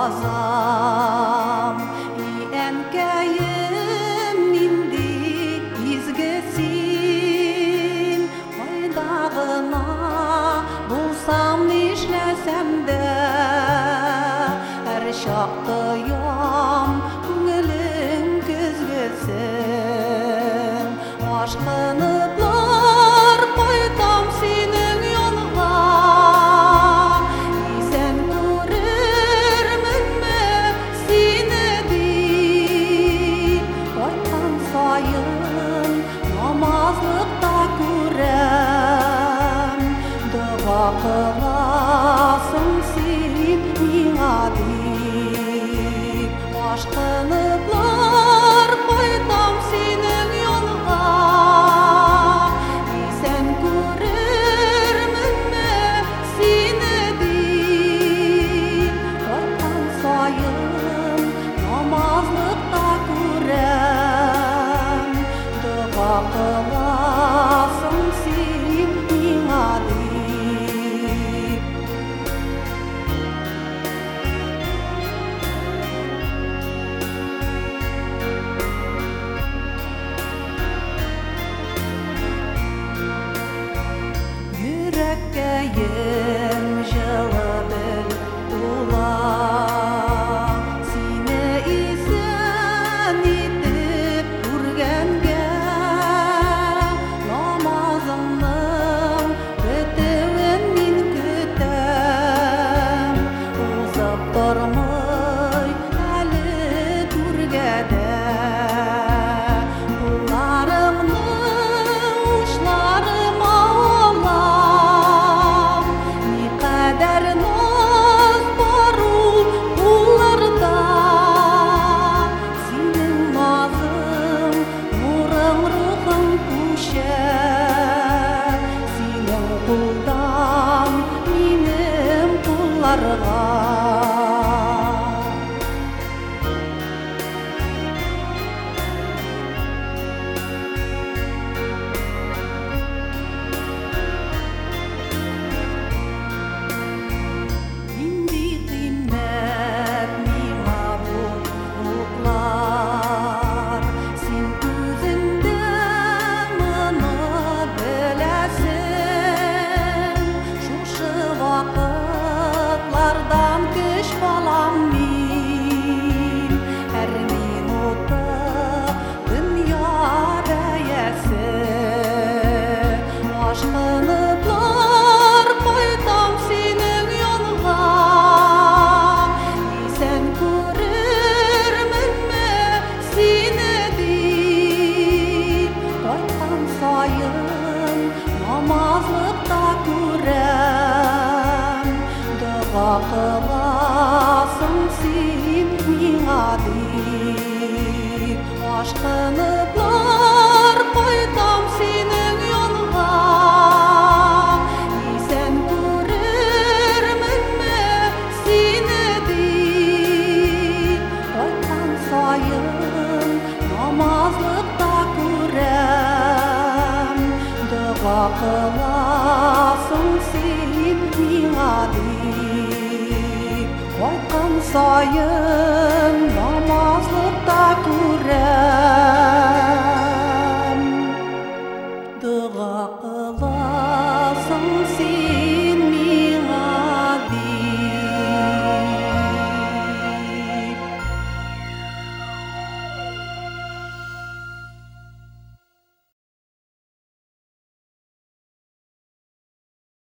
азам әнкәйім нинди изгесин кайдагына булсам нишләсәм дә һәр чактыям күңелең көзгесен ашкыныплар кайтам синең янга исән күрерменме сине дип кайткан саен намазлыкта күрәм дуга кыласың син миңа дип ашкыныплар кайтам синең янга исән күрерменме сине дип кайткан саен намазлыкта күрәм дуга кыласың син миңа дип. Йөрәккәем җылы бел тула сине исән итеп күргәнгә намазыңның бетүен мин көтәм узып тормый әле түргәдә кулларыңның учларыма синең кулдан минем кулларга нинди кыйммәт миңа бу уклар син күзеңдә вакытлардан көч балам мин һәр минуты дөнья бәясе ашкыныплар кайтам синең янга исән күрерменме сине дип кайткан саен намазлыкта күрәм дуга кыласың син миңа дип ашкыныплар кайтам синең янга исән күрерменме сине дип кайткан саен намазлыкта күрәм дуга кыласың син миңа дип кайткан саен намазлыкта күрәм